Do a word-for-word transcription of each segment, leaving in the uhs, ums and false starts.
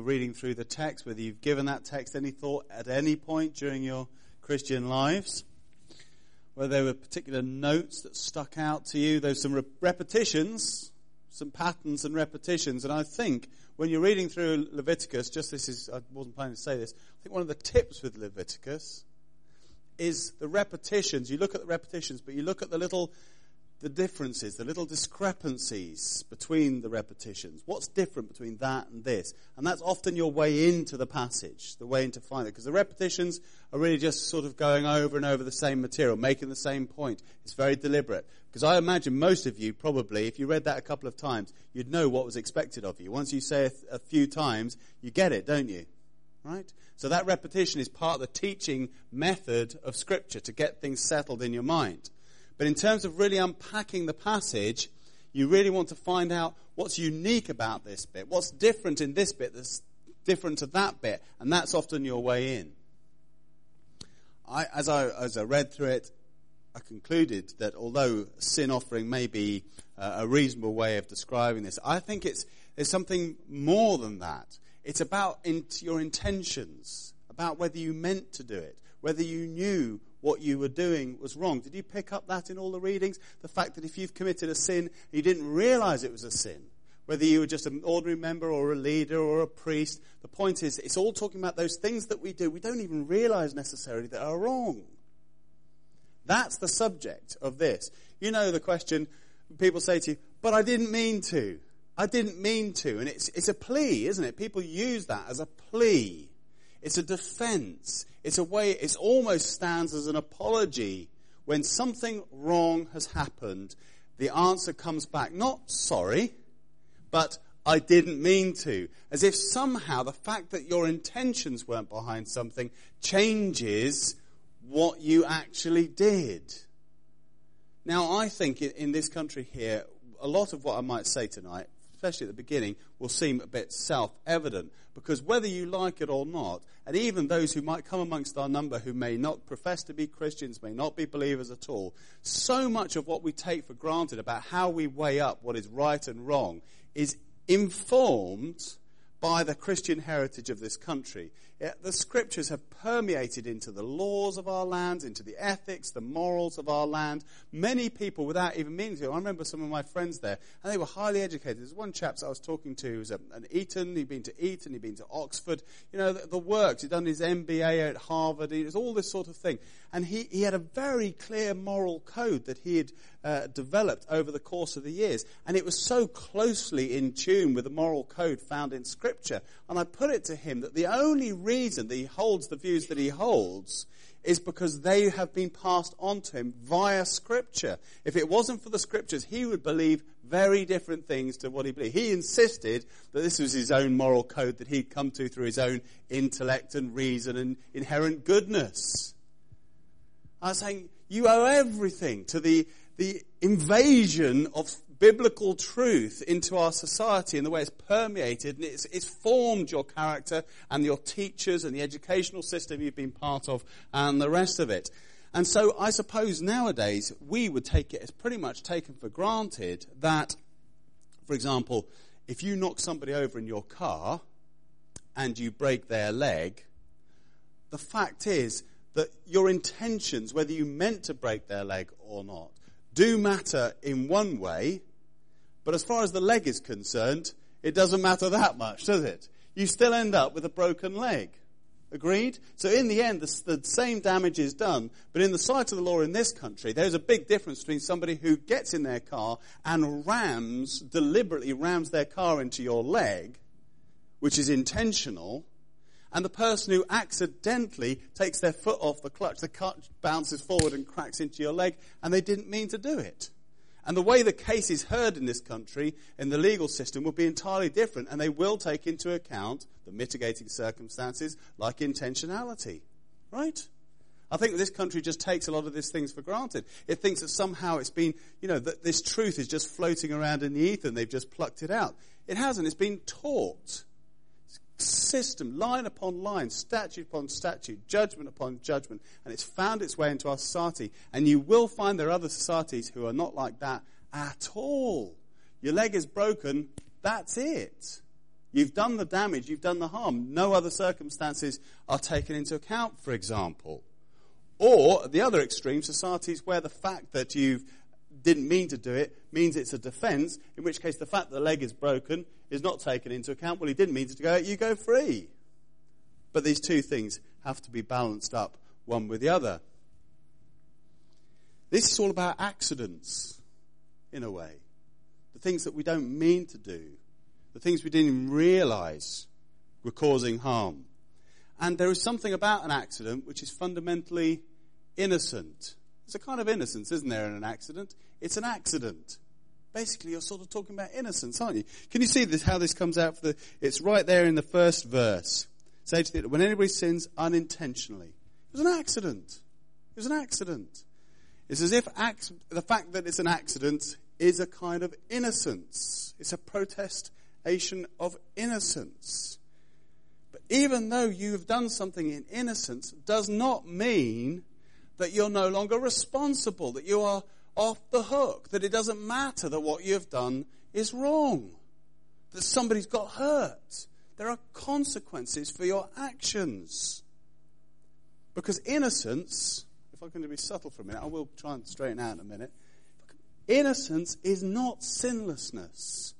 you're reading through the text, whether you've given that text any thought at any point during your Christian lives, whether there were particular notes that stuck out to you. There's some re- repetitions, some patterns and repetitions, and I think when you're reading through Leviticus, just this is, I wasn't planning to say this, I think one of the tips with Leviticus is the repetitions. You look at the repetitions, but you look at the little, the differences, the little discrepancies between the repetitions. What's different between that and this? And that's often your way into the passage, the way into find it. Because the repetitions are really just sort of going over and over the same material, making the same point. It's very deliberate. Because I imagine most of you probably, if you read that a couple of times, you'd know what was expected of you. Once you say it a few times, you get it, don't you? Right? So that repetition is part of the teaching method of Scripture to get things settled in your mind. But in terms of really unpacking the passage, you really want to find out what's unique about this bit, what's different in this bit that's different to that bit, and that's often your way in. I, as I as I read through it, I concluded that although sin offering may be uh, a reasonable way of describing this, I think it's there's something more than that. It's about in, your intentions, about whether you meant to do it, whether you knew what you were doing was wrong. Did you pick up that in all the readings? The fact that if you've committed a sin, you didn't realize it was a sin, whether you were just an ordinary member or a leader or a priest, the point is it's all talking about those things that we do we don't even realize necessarily that are wrong. That's the subject of this. You know the question, people say to you, but I didn't mean to. I didn't mean to. And it's it's a plea, isn't it? People use that as a plea. It's a defense. It's a way, it almost stands as an apology. When something wrong has happened, the answer comes back, not sorry, but I didn't mean to. As if somehow the fact that your intentions weren't behind something changes what you actually did. Now, I think in this country here, a lot of what I might say tonight, especially at the beginning, will seem a bit self-evident. Because whether you like it or not, and even those who might come amongst our number who may not profess to be Christians, may not be believers at all, so much of what we take for granted about how we weigh up what is right and wrong is informed by the Christian heritage of this country. The Scriptures have permeated into the laws of our land, into the ethics, the morals of our land. Many people, without even meaning to, I remember some of my friends there, and they were highly educated. There's one chap I was talking to who was an Eton, he'd been to Eton, he'd been to Oxford, you know, the, the works, he'd done his M B A at Harvard, it was all this sort of thing. And he, he had a very clear moral code that he had uh, developed over the course of the years. And it was so closely in tune with the moral code found in Scripture. And I put it to him that the only reason that he holds the views that he holds is because they have been passed on to him via Scripture. If it wasn't for the Scriptures, he would believe very different things to what he believed. He insisted that this was his own moral code that he'd come to through his own intellect and reason and inherent goodness. I was saying, you owe everything to the, the invasion of biblical truth into our society and the way it's permeated, and it's, it's formed your character and your teachers and the educational system you've been part of and the rest of it. And so I suppose nowadays we would take it as pretty much taken for granted that, for example, if you knock somebody over in your car and you break their leg, the fact is that your intentions, whether you meant to break their leg or not, do matter in one way, but as far as the leg is concerned, it doesn't matter that much, does it? You still end up with a broken leg. Agreed? So in the end, the, the same damage is done, but in the sight of the law in this country, there's a big difference between somebody who gets in their car and rams, deliberately rams their car into your leg, which is intentional, and the person who accidentally takes their foot off the clutch, the clutch bounces forward and cracks into your leg, and they didn't mean to do it. And the way the case is heard in this country, in the legal system, will be entirely different, and they will take into account the mitigating circumstances like intentionality. Right? I think that this country just takes a lot of these things for granted. It thinks that somehow it's been, you know, that this truth is just floating around in the ether and they've just plucked it out. It hasn't. It's been taught. System, line upon line, statute upon statute, judgment upon judgment, and it's found its way into our society. And you will find there are other societies who are not like that at all. Your leg is broken, that's it. You've done the damage, you've done the harm. No other circumstances are taken into account, for example. Or, at the other extreme, societies where the fact that you didn't mean to do it means it's a defence, in which case the fact that the leg is broken is not taken into account. Well, he didn't mean to go out, you go free. But these two things have to be balanced up, one with the other. This is all about accidents, in a way. The things that we don't mean to do. The things we didn't even realise were causing harm. And there is something about an accident which is fundamentally innocent. There's a kind of innocence, isn't there, in an accident? It's an accident. Basically, you're sort of talking about innocence, aren't you? Can you see this, how this comes out? For the? It's right there in the first verse. Say to the, when anybody sins unintentionally, it was an accident. It was an accident. It's as if ac- the fact that it's an accident is a kind of innocence. It's a protestation of innocence. But even though you have done something in innocence, does not mean that you're no longer responsible, that you are off the hook, that it doesn't matter that what you have done is wrong, that somebody's got hurt. There are consequences for your actions. Because innocence, if I'm going to be subtle for a minute, I will try and straighten out in a minute. Innocence is not sinlessness.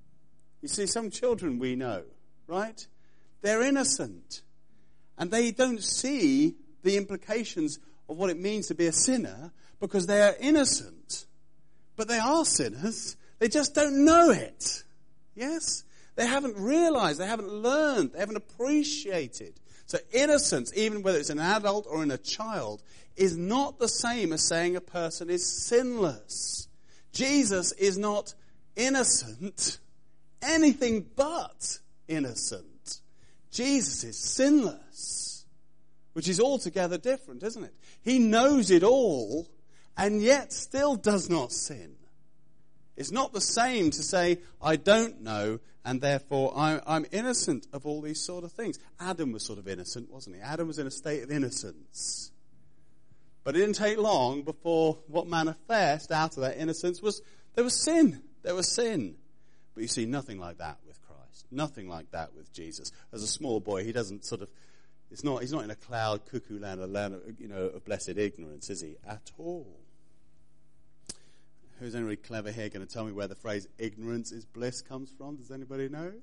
You see, some children we know, right? They're innocent. And they don't see the implications of what it means to be a sinner because they are innocent. But they are sinners. They just don't know it. Yes? They haven't realized, they haven't learned, they haven't appreciated. So innocence, even whether it's an adult or in a child, is not the same as saying a person is sinless. Jesus is not innocent, anything but innocent. Jesus is sinless, which is altogether different, isn't it? He knows it all and yet still does not sin. It's not the same to say, I don't know, and therefore I'm, I'm innocent of all these sort of things. Adam was sort of innocent, wasn't he? Adam was in a state of innocence. But it didn't take long before what manifest out of that innocence was, there was sin. There was sin. But you see, nothing like that with Christ. Nothing like that with Jesus. As a small boy, he doesn't sort of, it's not, he's not in a cloud, cuckoo land, a land of, you know, of blessed ignorance, is he? At all. Who's anybody clever here going to tell me where the phrase ignorance is bliss comes from? Does anybody know?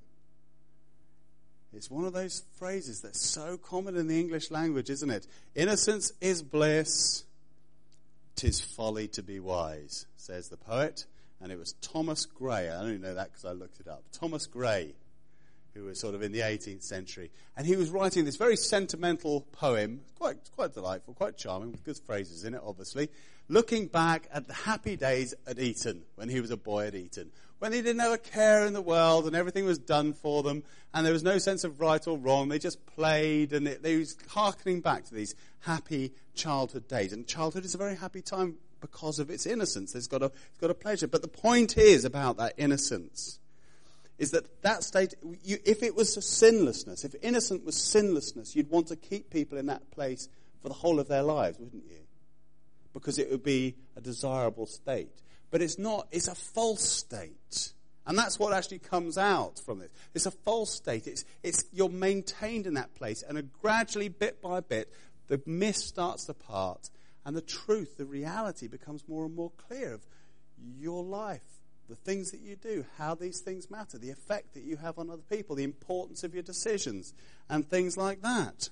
It's one of those phrases that's so common in the English language, isn't it? Innocence is bliss, 'tis folly to be wise, says the poet. And it was Thomas Gray, I only know that because I looked it up, Thomas Gray, who was sort of in the eighteenth century. And he was writing this very sentimental poem, quite quite delightful, quite charming, with good phrases in it, obviously, looking back at the happy days at Eton, when he was a boy at Eton, when he didn't have a care in the world and everything was done for them and there was no sense of right or wrong. They just played and they, they was hearkening back to these happy childhood days. And childhood is a very happy time because of its innocence. It's got a, it's got a pleasure. But the point is about that innocence is that that state, you, if it was a sinlessness, if innocent was sinlessness, you'd want to keep people in that place for the whole of their lives, wouldn't you? Because it would be a desirable state. But it's not, it's a false state. And that's what actually comes out from this. It's a false state. It's, it's, you're maintained in that place, and gradually, bit by bit, the mist starts to part, and the truth, the reality becomes more and more clear of your life, the things that you do, how these things matter, the effect that you have on other people, the importance of your decisions, and things like that.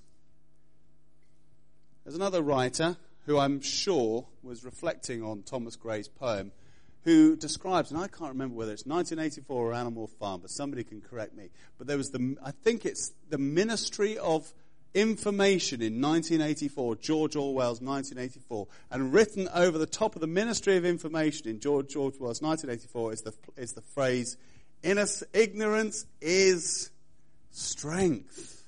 There's another writer who I'm sure was reflecting on Thomas Gray's poem, who describes, and I can't remember whether it's nineteen eighty-four or Animal Farm, but somebody can correct me. But there was the, I think it's the Ministry of Information in nineteen eighty-four, George Orwell's nineteen eighty-four, and written over the top of the Ministry of Information in George, George Orwell's nineteen eighty-four is the, is the phrase, ignorance is strength.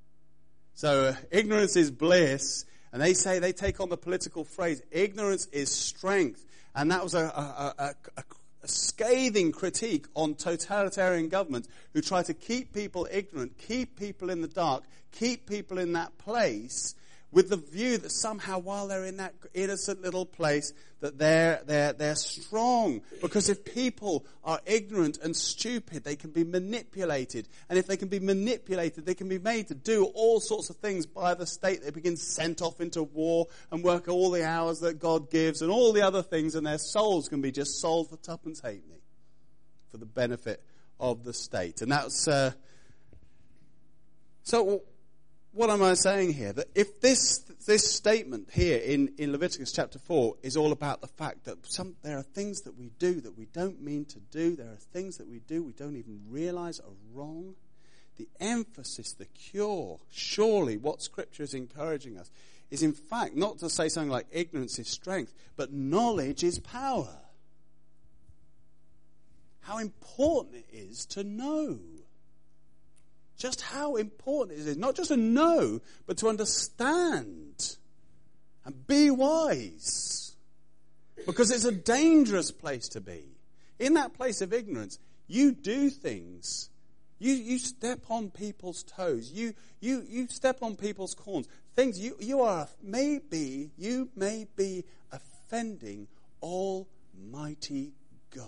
So uh, ignorance is bliss, and they say, they take on the political phrase, ignorance is strength. And that was a, a, a, a, a scathing critique on totalitarian governments who try to keep people ignorant, keep people in the dark, keep people in that place with the view that somehow while they're in that innocent little place, that they're, they're, they're strong. Because if people are ignorant and stupid, they can be manipulated. And if they can be manipulated, they can be made to do all sorts of things by the state. They begin sent off into war and work all the hours that God gives and all the other things, and their souls can be just sold for tuppence halfpenny for the benefit of the state. And that's, uh, so what am I saying here? That if this this statement here in, in Leviticus chapter four is all about the fact that some there are things that we do that we don't mean to do, there are things that we do we don't even realize are wrong, the emphasis, the cure, surely what Scripture is encouraging us is in fact not to say something like ignorance is strength, but knowledge is power. How important it is to know. Just how important it is, not just to know, but to understand and be wise. Because it's a dangerous place to be. In that place of ignorance, you do things. You you step on people's toes. You you you step on people's corns. Things you, you are maybe you may be offending Almighty God.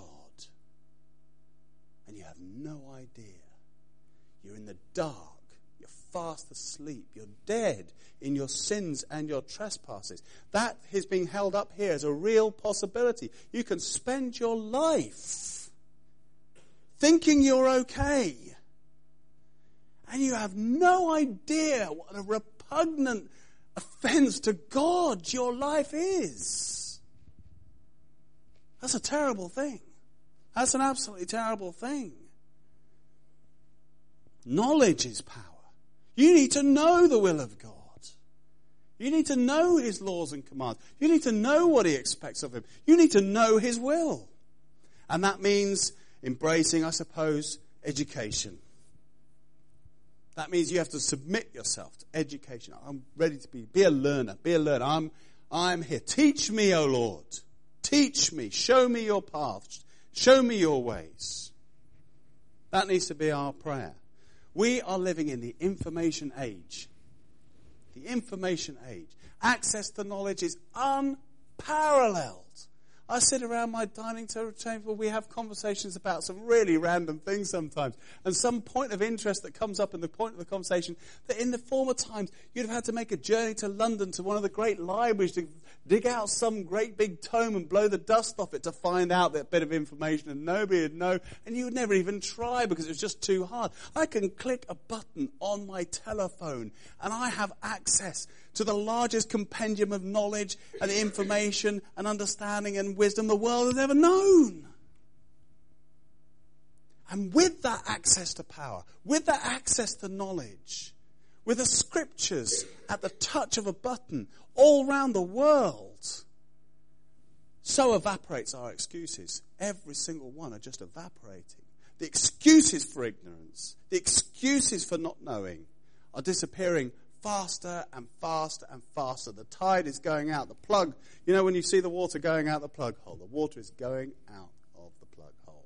And you have no idea. You're in the dark. You're fast asleep. You're dead in your sins and your trespasses. That is being held up here as a real possibility. You can spend your life thinking you're okay. And you have no idea what a repugnant offense to God your life is. That's a terrible thing. That's an absolutely terrible thing. Knowledge is power. You need to know the will of God. You need to know His laws and commands. You need to know what He expects of him. You need to know His will. And that means embracing, I suppose, education. That means you have to submit yourself to education. I'm ready to be, be a learner, be a learner. I'm, I'm here. Teach me, O Lord. Teach me. Show me your paths. Show me your ways. That needs to be our prayer. We are living in the information age. The information age. Access to knowledge is unparalleled. I sit around my dining table, we have conversations about some really random things sometimes. And some point of interest that comes up in the point of the conversation that in the former times you'd have had to make a journey to London to one of the great libraries to dig out some great big tome and blow the dust off it to find out that bit of information, and nobody would know, and you would never even try because it was just too hard. I can click a button on my telephone and I have access to the largest compendium of knowledge and information and understanding and wisdom the world has ever known. And with that access to power, with that access to knowledge, with the Scriptures at the touch of a button all around the world, so evaporates our excuses. Every single one are just evaporating. The excuses for ignorance, the excuses for not knowing are disappearing faster and faster and faster. The tide is going out. The plug, you know when you see the water going out the plug hole, the water is going out of the plug hole.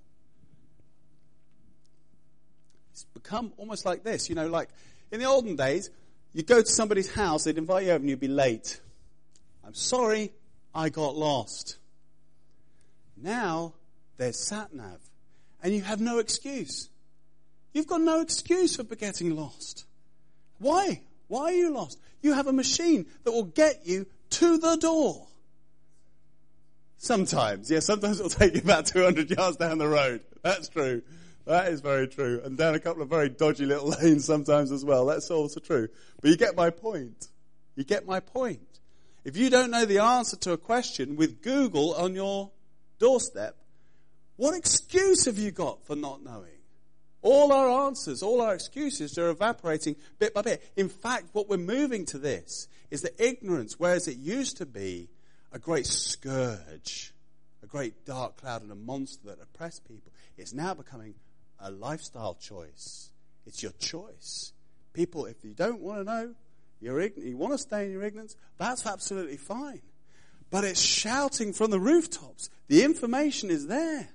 It's become almost like this, you know, like in the olden days, you'd go to somebody's house, they'd invite you over and you'd be late. I'm sorry, I got lost. Now, there's sat-nav, and you have no excuse. You've got no excuse for getting lost. Why? Why are you lost? You have a machine that will get you to the door. Sometimes, yeah, sometimes it'll take you about two hundred yards down the road. That's true. That is very true. And down a couple of very dodgy little lanes sometimes as well. That's also true. But you get my point. You get my point. If you don't know the answer to a question with Google on your doorstep, what excuse have you got for not knowing? All our answers, all our excuses are evaporating bit by bit. In fact, what we're moving to this is that ignorance, whereas it used to be a great scourge, a great dark cloud and a monster that oppressed people, is now becoming a lifestyle choice. It's your choice. People, if you don't want to know, you're ignorant, you want to stay in your ignorance, that's absolutely fine. But it's shouting from the rooftops. The information is there.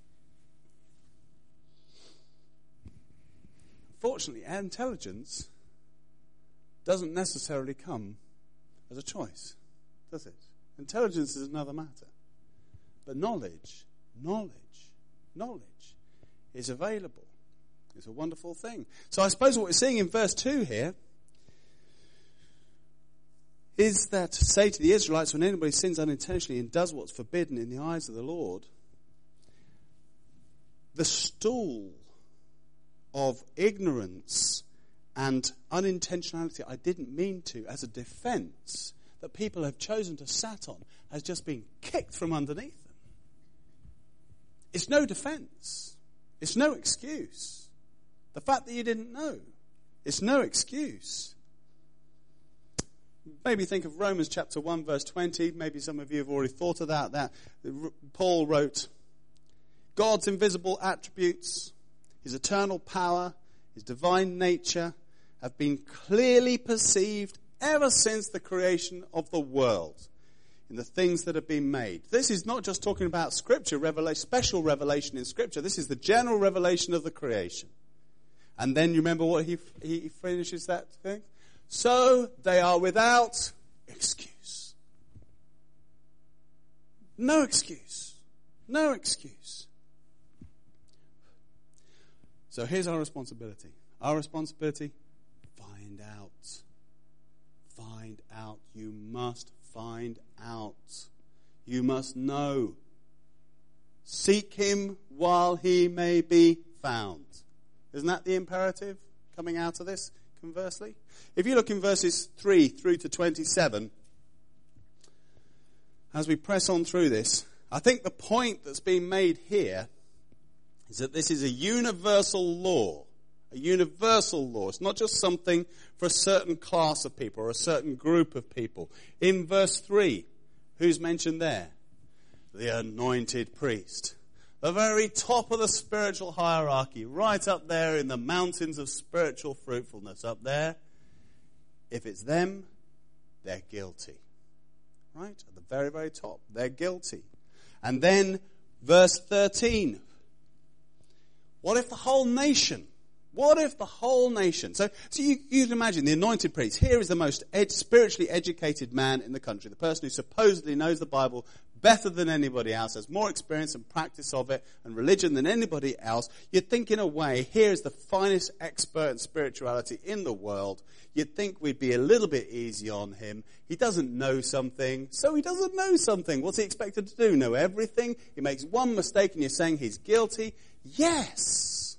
Fortunately, our intelligence doesn't necessarily come as a choice, does it? Intelligence is another matter. But knowledge, knowledge, knowledge is available. It's a wonderful thing. So I suppose what we're seeing in verse two here is that to say to the Israelites, when anybody sins unintentionally and does what's forbidden in the eyes of the Lord, the stool of ignorance and unintentionality, I didn't mean to, as a defense that people have chosen to sat on, has just been kicked from underneath them. It's no defense. It's no excuse. The fact that you didn't know, it's no excuse. Maybe think of Romans chapter one, verse twenty. Maybe some of you have already thought about that. Paul wrote, God's invisible attributes, his eternal power, his divine nature have been clearly perceived ever since the creation of the world in the things that have been made. This is not just talking about Scripture, revelation, special revelation in Scripture. This is the general revelation of the creation. And then you remember what he, he finishes that thing? So they are without excuse. No excuse. No excuse. So here's our responsibility. Our responsibility, find out. Find out. You must find out. You must know. Seek him while he may be found. Isn't that the imperative coming out of this, conversely? If you look in verses three through to twenty-seven, as we press on through this, I think the point that's being made here is that this is a universal law. A universal law. It's not just something for a certain class of people or a certain group of people. In verse three, who's mentioned there? The anointed priest. The very top of the spiritual hierarchy, right up there in the mountains of spiritual fruitfulness, up there. If it's them, they're guilty. Right? At the very, very top. They're guilty. And then, verse thirteen. What if the whole nation? What if the whole nation? So, so you, you can imagine the anointed priest. Here is the most ed, spiritually educated man in the country. The person who supposedly knows the Bible better than anybody else, has more experience and practice of it and religion than anybody else. You'd think in a way, here's the finest expert in spirituality in the world. You'd think we'd be a little bit easy on him. He doesn't know something, so he doesn't know something. What's he expected to do? Know everything? He makes one mistake and you're saying he's guilty? Yes.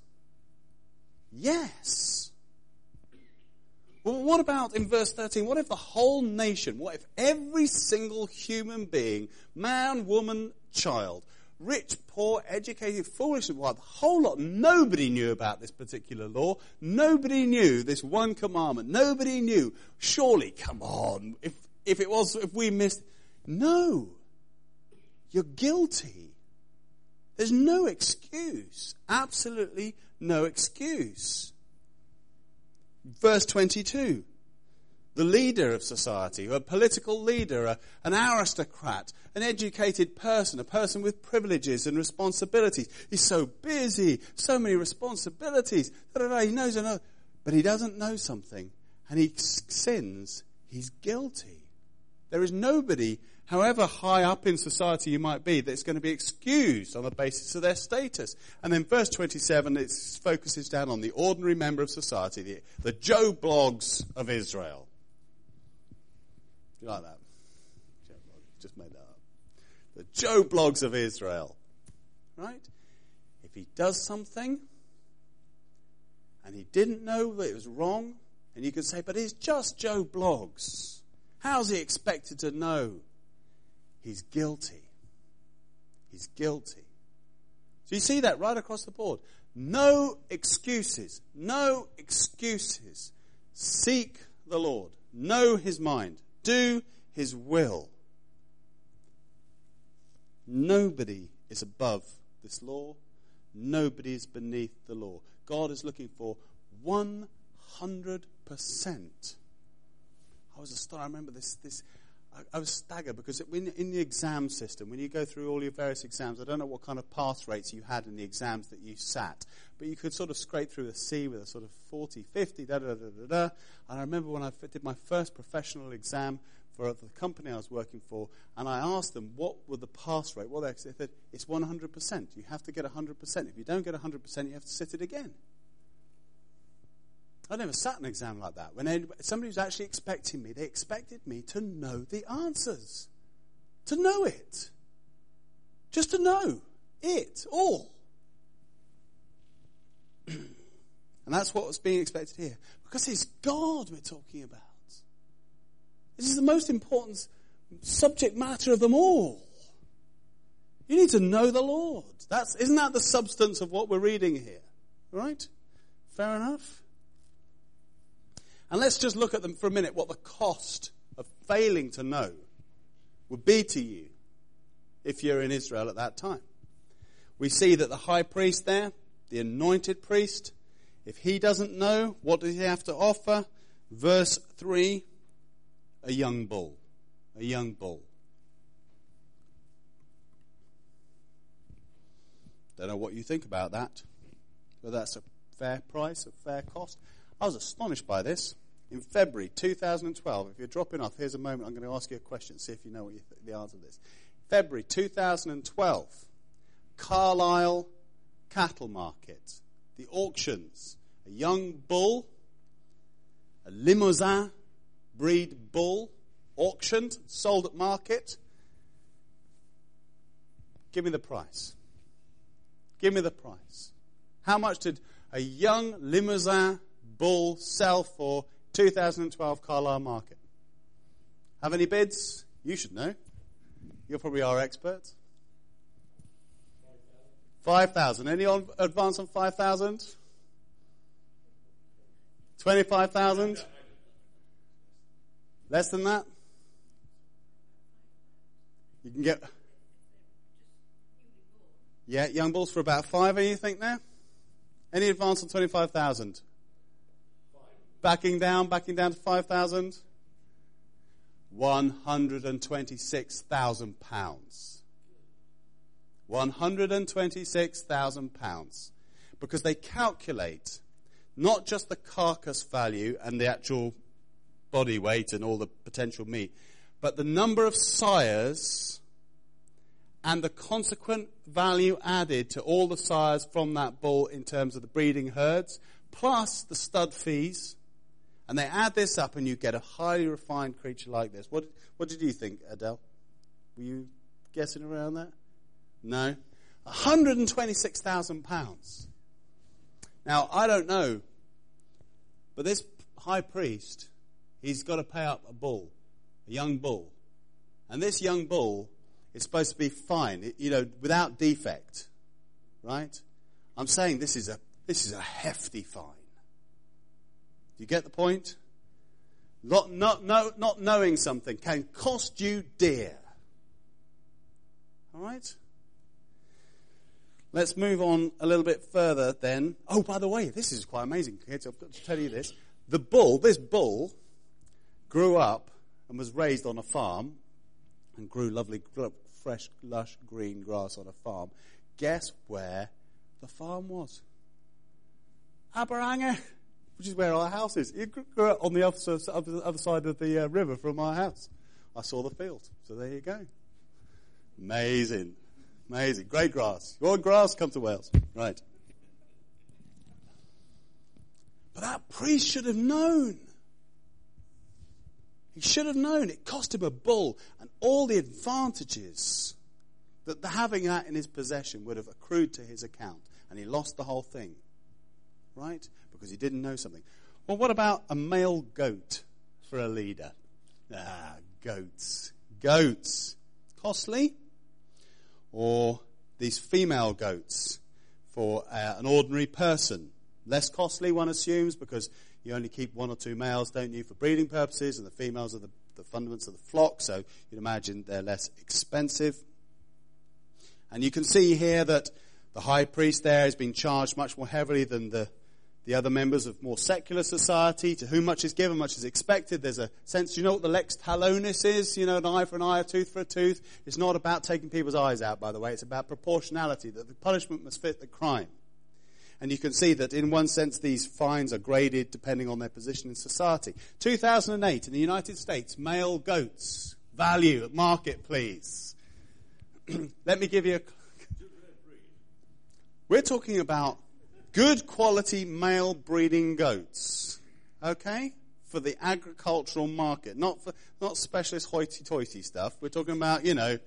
Yes. Well, what about in verse thirteen? What if the whole nation, what if every single human being, man, woman, child, rich, poor, educated, foolish, and wild, the whole lot, nobody knew about this particular law. Nobody knew this one commandment. Nobody knew. Surely, come on, if, if it was, if we missed, no. You're guilty. There's no excuse. Absolutely no excuse. Verse twenty-two. The leader of society, a political leader, a, an aristocrat, an educated person, a person with privileges and responsibilities. He's so busy, so many responsibilities. He knows another, but he doesn't know something, and he sins. He's guilty. There is nobody, however high up in society you might be, that's going to be excused on the basis of their status. And then verse twenty-seven, it focuses down on the ordinary member of society, the, the Joe Bloggs of Israel. You like that? Just made that up. The Joe Bloggs of Israel. Right? If he does something, and he didn't know that it was wrong, and you could say, but it's just Joe Bloggs. How's he expected to know? He's guilty. He's guilty. So you see that right across the board. No excuses. No excuses. Seek the Lord. Know his mind. Do his will. Nobody is above this law. Nobody is beneath the law. God is looking for one hundred percent. I was astonished. I remember this, this I, I was staggered because it, when, in the exam system, when you go through all your various exams, I don't know what kind of pass rates you had in the exams that you sat, but you could sort of scrape through a C with a sort of forty, fifty, da da da da da. And I remember when I did my first professional exam for the company I was working for, and I asked them what were the pass rate. Well, they said it's one hundred percent. You have to get one hundred percent. If you don't get one hundred percent, you have to sit it again. I never sat an exam like that. When anybody, somebody was actually expecting me, they expected me to know the answers. To know it. Just to know it all. And that's what was being expected here. Because it's God we're talking about. This is the most important subject matter of them all. You need to know the Lord. That's, isn't that the substance of what we're reading here? Right? Fair enough? And let's just look at them for a minute, what the cost of failing to know would be to you if you're in Israel at that time. We see that the high priest there, the anointed priest, if he doesn't know, what does he have to offer? Verse three, a young bull. A young bull. Don't know what you think about that. Whether that's a fair price, a fair cost. I was astonished by this. In February two thousand twelve, if you're dropping off, here's a moment I'm going to ask you a question, see if you know what you th- the answer to this. February two thousand twelve, Carlisle Cattle Market, the auctions. A young bull, a Limousin breed bull, auctioned, sold at market. Give me the price. Give me the price. How much did a young Limousin bull sell for two thousand twelve Carlisle Market? Have any bids? You should know. You're probably our expert. five thousand. Any on advance on five thousand? twenty-five thousand? Less than that? You can get... Yeah, young bulls for about five, you think now? Any advance on twenty-five thousand? Backing down, backing down to five thousand? one hundred twenty-six thousand pounds. one hundred twenty-six thousand pounds. Because they calculate not just the carcass value and the actual body weight and all the potential meat, but the number of sires and the consequent value added to all the sires from that bull in terms of the breeding herds, plus the stud fees. And they add this up and you get a highly refined creature like this. What, what did you think, Adele? Were you guessing around that? No? one hundred twenty-six thousand pounds. Now, I don't know, but this high priest, he's got to pay up a bull, a young bull. And this young bull is supposed to be fine, you know, without defect, right? I'm saying this is a this is a hefty fine. Do you get the point? Not, not, not, not knowing something can cost you dear. All right? Let's move on a little bit further then. Oh, by the way, this is quite amazing, kids. I've got to tell you this. The bull, this bull, grew up and was raised on a farm and grew lovely, fresh, lush, green grass on a farm. Guess where the farm was? Aberhanger, which is where our house is. It grew up on the other, other side of the uh, river from our house. I saw the field. So there you go. Amazing. Amazing. Great grass. You want grass? Come to Wales. Right. But that priest should have known. He should have known. It cost him a bull. And all the advantages that having that in his possession would have accrued to his account. And he lost the whole thing. Right? Because he didn't know something. Well, what about a male goat for a leader? Ah, goats. Goats. Costly? Or these female goats for uh, an ordinary person. Less costly, one assumes, because you only keep one or two males, don't you, for breeding purposes, and the females are the, the fundaments of the flock, so you'd imagine they're less expensive. And you can see here that the high priest there has been charged much more heavily than the, the other members of more secular society, to whom much is given, much is expected. There's a sense, you know what the lex talionis is? You know, an eye for an eye, a tooth for a tooth. It's not about taking people's eyes out, by the way. It's about proportionality, that the punishment must fit the crime. And you can see that in one sense these fines are graded depending on their position in society. two thousand eight in the United States, male goats, value at market, please. Let me give you a... We're talking about good quality male breeding goats, okay, for the agricultural market, not for not specialist hoity-toity stuff. We're talking about, you know,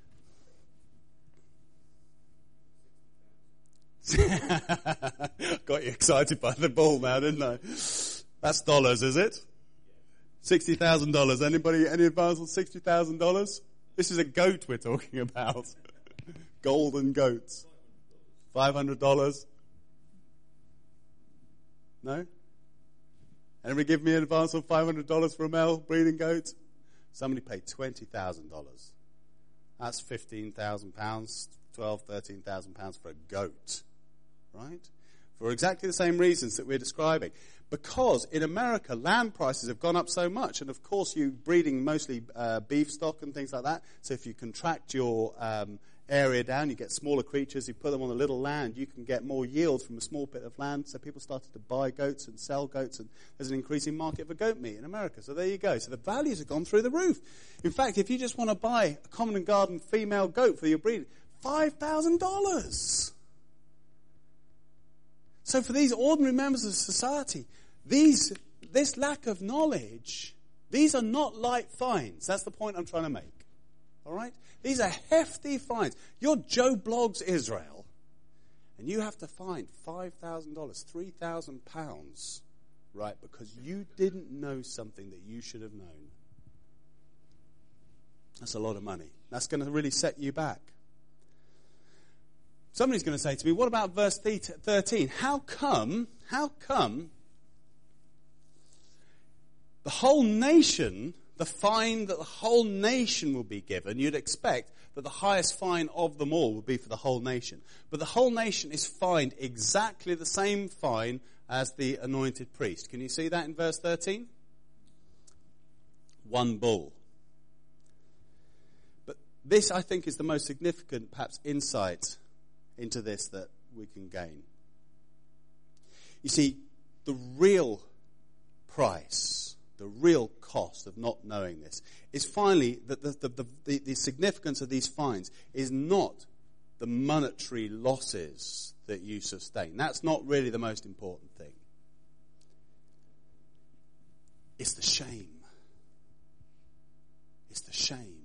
got you excited by the bull now, didn't I? That's dollars, is it? Sixty thousand dollars. Anybody? Any advance on sixty thousand dollars? This is a goat we're talking about. Golden goats. Five hundred dollars. No? Anybody give me an advance of five hundred dollars for a male breeding goat? Somebody paid twenty thousand dollars. That's fifteen thousand pounds, twelve, thirteen thousand pounds for a goat. Right? For exactly the same reasons that we're describing. Because in America, land prices have gone up so much. And of course, you're breeding mostly uh, beef stock and things like that. So if you contract your um, area down, you get smaller creatures, you put them on a little land, you can get more yield from a small bit of land. So people started to buy goats and sell goats, and there's an increasing market for goat meat in America. So there you go. So the values have gone through the roof. In fact, if you just want to buy a common and garden female goat for your breeding, five thousand dollars. So for these ordinary members of society, these this lack of knowledge, these are not light fines. That's the point I'm trying to make. All right? These are hefty fines. You're Joe Bloggs Israel, and you have to fine five thousand dollars, three thousand pounds, right, because you didn't know something that you should have known. That's a lot of money. That's going to really set you back. Somebody's going to say to me, what about verse thirteen? How come, how come the whole nation, the fine that the whole nation will be given, you'd expect that the highest fine of them all would be for the whole nation. But the whole nation is fined exactly the same fine as the anointed priest. Can you see that in verse thirteen? One bull. But this, I think, is the most significant, perhaps, insight into this that we can gain. You see, the real price, the real cost of not knowing this is finally that the, the, the, the significance of these fines is not the monetary losses that you sustain. That's not really the most important thing. It's the shame. It's the shame.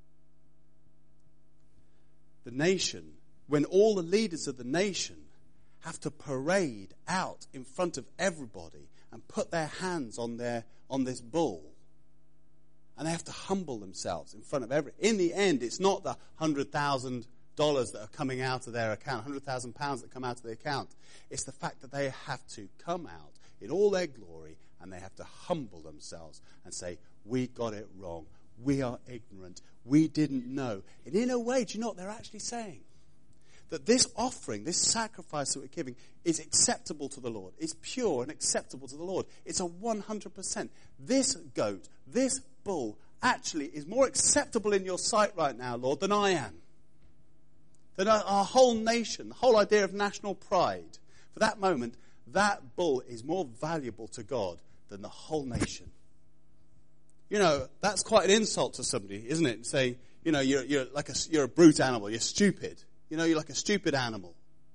The nation, when all the leaders of the nation have to parade out in front of everybody and put their hands on their on this bull, and they have to humble themselves in front of every. In the end, it's not the hundred thousand dollars that are coming out of their account, hundred thousand pounds that come out of the account. It's the fact that they have to come out in all their glory, and they have to humble themselves and say, "We got it wrong. We are ignorant. We didn't know." And in a way, do you know what they're actually saying? That this offering, this sacrifice that we're giving, is acceptable to the Lord. It's pure and acceptable to the Lord. It's a one hundred percent. This goat, this bull, actually is more acceptable in your sight right now, Lord, than I am. Than our, our whole nation, the whole idea of national pride. For that moment, that bull is more valuable to God than the whole nation. You know, that's quite an insult to somebody, isn't it? Saying, you know, you're, you're like a, you're a brute animal, you're stupid. You know, you're like a stupid animal.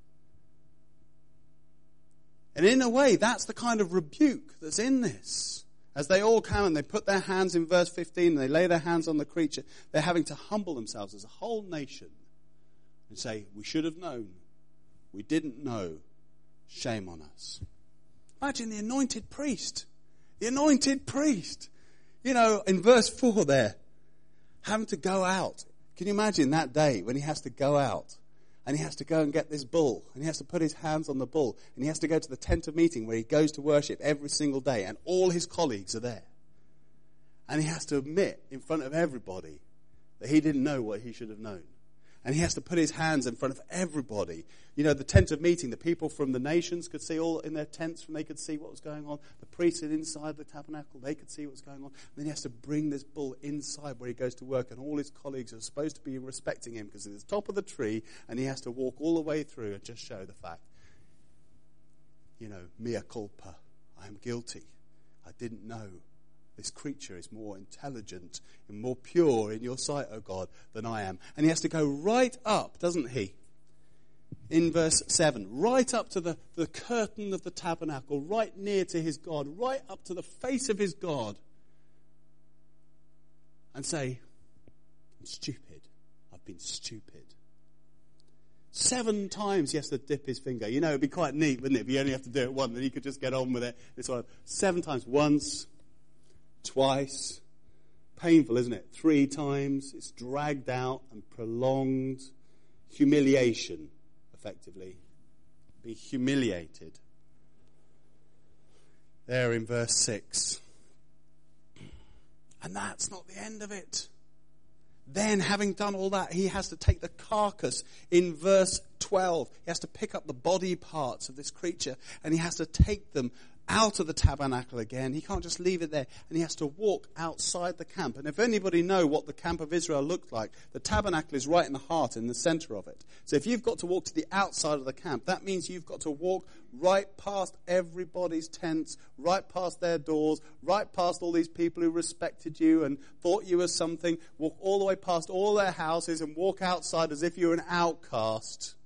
And in a way, that's the kind of rebuke that's in this. As they all come and they put their hands in verse fifteen and they lay their hands on the creature, they're having to humble themselves as a whole nation and say, we should have known. We didn't know. Shame on us. Imagine the anointed priest. The anointed priest. You know, in verse four there, having to go out. Can you imagine that day when he has to go out? And he has to go and get this bull. And he has to put his hands on the bull. And he has to go to the tent of meeting where he goes to worship every single day. And all his colleagues are there. And he has to admit in front of everybody that he didn't know what he should have known. And he has to put his hands in front of everybody. You know, the tent of meeting, the people from the nations could see all in their tents, and they could see what was going on. The priests inside the tabernacle, they could see what was going on. And then he has to bring this bull inside where he goes to work, and all his colleagues are supposed to be respecting him because he's at the top of the tree, and he has to walk all the way through and just show the fact, you know, mea culpa, I am guilty. I didn't know. This creature is more intelligent and more pure in your sight, O God, than I am. And he has to go right up, doesn't he? In verse seven, right up to the, the curtain of the tabernacle, right near to his God, right up to the face of his God, and say, I'm stupid. I've been stupid. Seven times he has to dip his finger. You know, it'd be quite neat, wouldn't it, if you only have to do it once, then he could just get on with it. This one, seven times. Once, twice, painful, isn't it? Three times, it's dragged out and prolonged. Humiliation, effectively. Be humiliated. There in verse six. And that's not the end of it. Then, having done all that, he has to take the carcass in verse twelve. He has to pick up the body parts of this creature, and he has to take them out of the tabernacle again. He can't just leave it there, and he has to walk outside the camp. And if anybody know what the camp of Israel looked like, the tabernacle is right in the heart, in the center of it. So if you've got to walk to the outside of the camp, that means you've got to walk right past everybody's tents, right past their doors, right past all these people who respected you and thought you were something, walk all the way past all their houses and walk outside as if you were an outcast,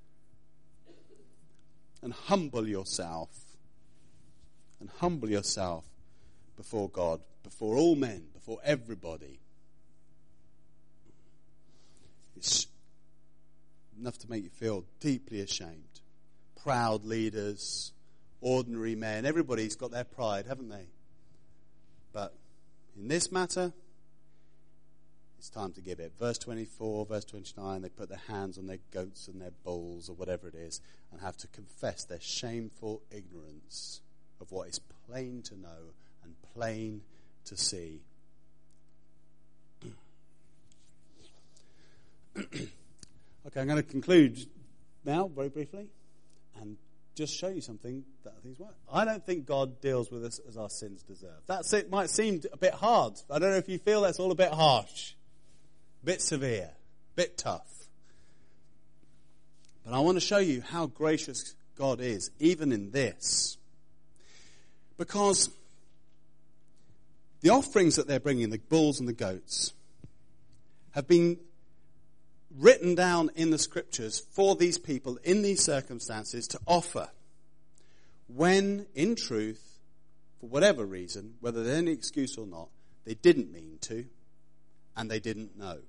and humble yourself. And humble yourself before God, before all men, before everybody. It's enough to make you feel deeply ashamed. Proud leaders, ordinary men, everybody's got their pride, haven't they? But in this matter, it's time to give it. Verse twenty-four, verse twenty-nine, they put their hands on their goats and their bulls or whatever it is and have to confess their shameful ignorance of what is plain to know and plain to see. Okay, I'm going to conclude now, very briefly, and just show you something that I think is right. I don't think God deals with us as our sins deserve. That it might seem a bit hard. I don't know if you feel that's all a bit harsh, a bit severe, a bit tough. But I want to show you how gracious God is, even in this. Because the offerings that they're bringing, the bulls and the goats, have been written down in the scriptures for these people in these circumstances to offer when, in truth, for whatever reason, whether there's any excuse or not, they didn't mean to and they didn't know.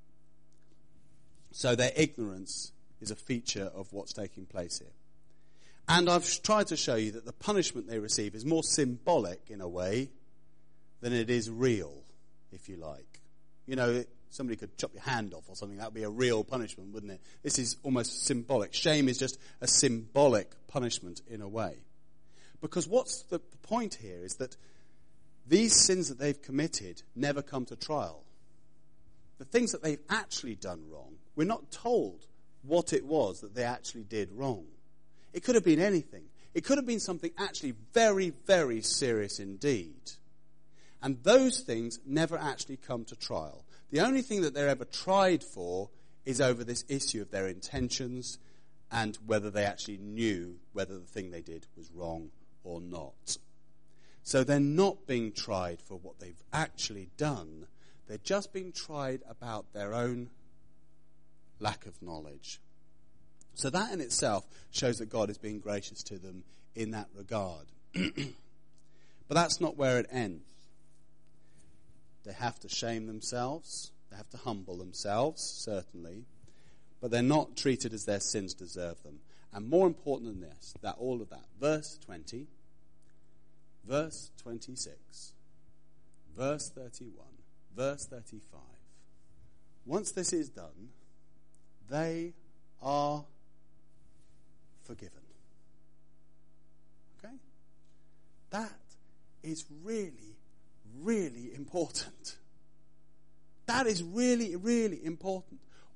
So their ignorance is a feature of what's taking place here. And I've tried to show you that the punishment they receive is more symbolic in a way than it is real, if you like. You know, somebody could chop your hand off or something. That would be a real punishment, wouldn't it? This is almost symbolic. Shame is just a symbolic punishment in a way. Because what's the point here is that these sins that they've committed never come to trial. The things that they've actually done wrong, we're not told what it was that they actually did wrong. It could have been anything. It could have been something actually very, very serious indeed. And those things never actually come to trial. The only thing that they're ever tried for is over this issue of their intentions and whether they actually knew whether the thing they did was wrong or not. So they're not being tried for what they've actually done. They're just being tried about their own lack of knowledge. So that in itself shows that God is being gracious to them in that regard. But that's not where it ends. They have to shame themselves. They have to humble themselves, certainly. But they're not treated as their sins deserve them. And more important than this, that all of that, verse twenty, verse twenty-six, verse thirty-one, verse thirty-five. Once this is done, they are forgiven. Okay? That is really, really important. That is really, really important.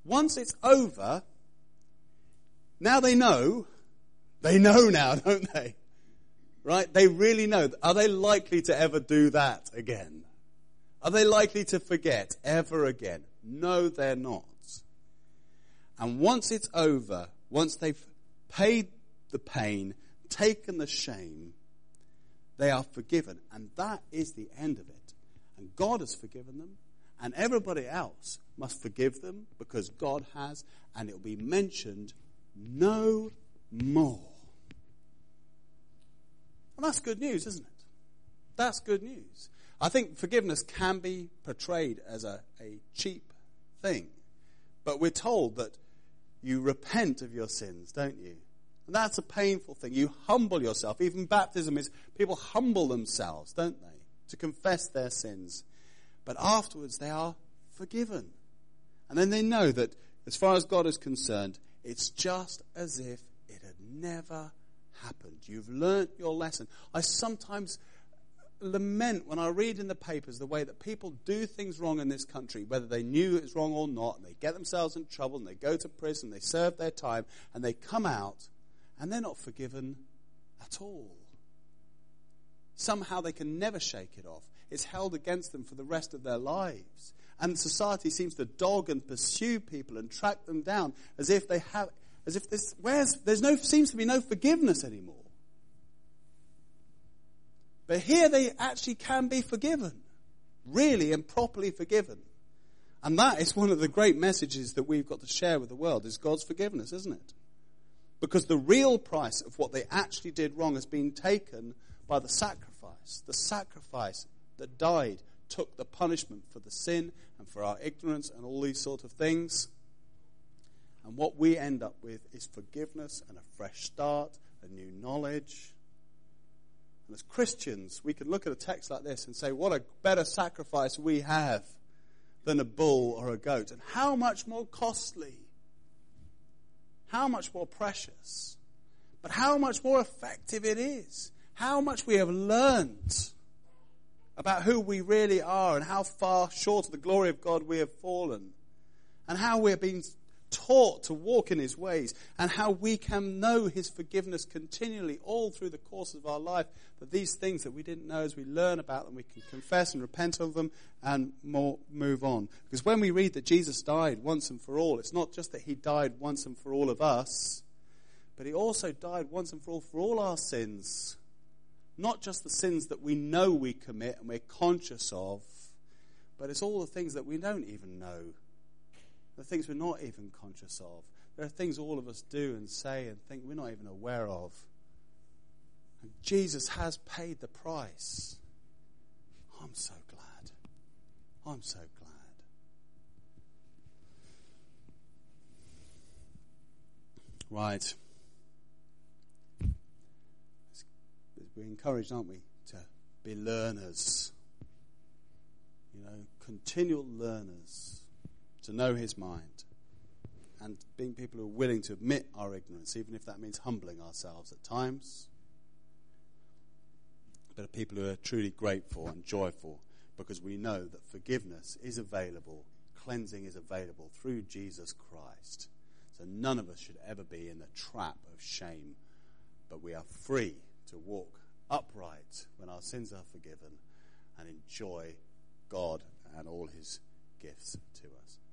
Once it's over, now they know. They know now, don't they? Right? They really know. Are they likely to ever do that again? Are they likely to forget ever again? No, they're not. And once it's over, once they've paid the pain, taken the shame, they are forgiven. And that is the end of it. And God has forgiven them. And everybody else must forgive them because God has. And it will be mentioned no more. And that's good news, isn't it? That's good news. I think forgiveness can be portrayed as a, a cheap thing. But we're told that you repent of your sins, don't you? And that's a painful thing. You humble yourself. Even baptism is, people humble themselves, don't they? To confess their sins. But afterwards they are forgiven. And then they know that as far as God is concerned, it's just as if it had never happened. You've learnt your lesson. I sometimes lament when I read in the papers the way that people do things wrong in this country, whether they knew it was wrong or not, and they get themselves in trouble, and they go to prison, they serve their time, and they come out, and they're not forgiven at all. Somehow they can never shake it off. It's held against them for the rest of their lives. And society seems to dog and pursue people and track them down as if they have, as if this, where's, there's no, seems to be no forgiveness anymore. But here they actually can be forgiven. Really and properly forgiven. And that is one of the great messages that we've got to share with the world, is God's forgiveness, isn't it? Because the real price of what they actually did wrong has been taken by the sacrifice. The sacrifice that died took the punishment for the sin and for our ignorance and all these sort of things. And what we end up with is forgiveness and a fresh start, a new knowledge. And as Christians, we can look at a text like this and say, what a better sacrifice we have than a bull or a goat. And how much more costly, how much more precious, but how much more effective it is. How much we have learned about who we really are and how far short of the glory of God we have fallen. And how we have been taught to walk in his ways, and how we can know his forgiveness continually all through the course of our life. But these things that we didn't know, as we learn about them, we can confess and repent of them and more move on. Because when we read that Jesus died once and for all, it's not just that he died once and for all of us, but he also died once and for all for all our sins. Not just the sins that we know we commit and we're conscious of, but it's all the things that we don't even know. The things we're not even conscious of. There are things all of us do and say and think we're not even aware of. And Jesus has paid the price. I'm so glad. I'm so glad. Right. We're encouraged, aren't we, to be learners. You know, continual learners. To know his mind, and being people who are willing to admit our ignorance, even if that means humbling ourselves at times, but are people who are truly grateful and joyful because we know that forgiveness is available, cleansing is available through Jesus Christ. So none of us should ever be in the trap of shame, but we are free to walk upright when our sins are forgiven and enjoy God and all his gifts to us.